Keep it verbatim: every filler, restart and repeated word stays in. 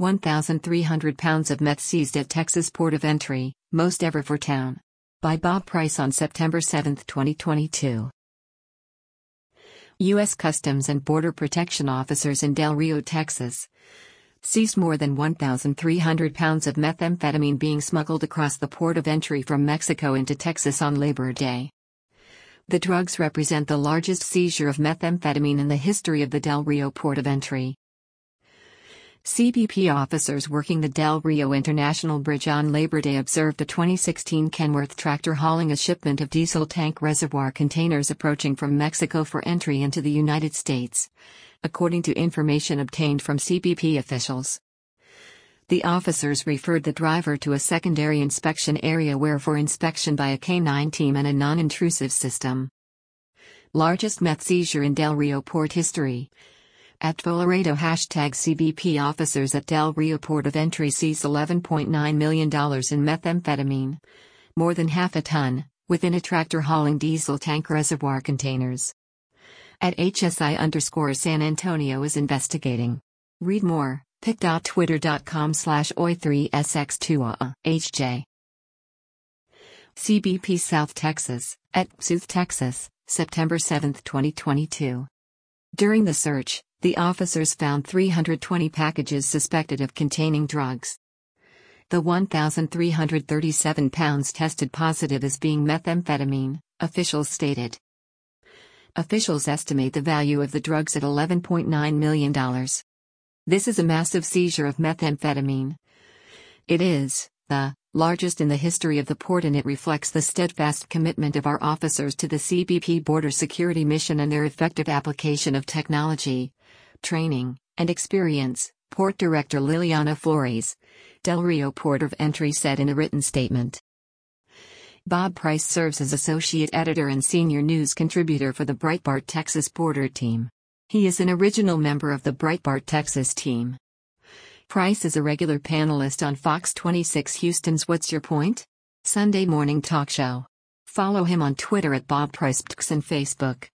one thousand three hundred pounds of meth seized at Texas port of entry, most ever for town. By Bob Price on September seventh, twenty twenty-two. U S Customs and Border Protection officers in Del Rio, Texas, seized more than one thousand three hundred pounds of methamphetamine being smuggled across the port of entry from Mexico into Texas on Labor Day. The drugs represent the largest seizure of methamphetamine in the history of the Del Rio port of entry. C B P officers working the Del Rio International Bridge on Labor Day observed a twenty sixteen Kenworth tractor hauling a shipment of diesel tank reservoir containers approaching from Mexico for entry into the United States, according to information obtained from C B P officials. The officers referred the driver to a secondary inspection area where for inspection by a K nine team and a non-intrusive system. Largest meth seizure in Del Rio port history. At Laredo hashtag C B P officers at Del Rio port of entry seized eleven point nine million dollars in methamphetamine, more than half a ton, within a tractor hauling diesel tank reservoir containers. At H S I underscore San Antonio is investigating. Read more, pic.twitter.com slash oi3sx2a hj. C B P South Texas, at South Texas, September seventh, twenty twenty-two. During the search, the officers found three hundred twenty packages suspected of containing drugs. The one thousand three hundred thirty-seven pounds tested positive as being methamphetamine, officials stated. Officials estimate the value of the drugs at eleven point nine million dollars. This is a massive seizure of methamphetamine. It is the largest in the history of the port, and it reflects the steadfast commitment of our officers to the C B P border security mission and their effective application of technology, training, and experience, Port Director Liliana Flores, Del Rio Port of Entry said in a written statement. Bob Price serves as associate editor and senior news contributor for the Breitbart Texas Border Team. He is an original member of the Breitbart Texas team. Price is a regular panelist on Fox twenty-six Houston's What's Your Point? Sunday morning talk show. Follow him on Twitter at Bob Price and Facebook.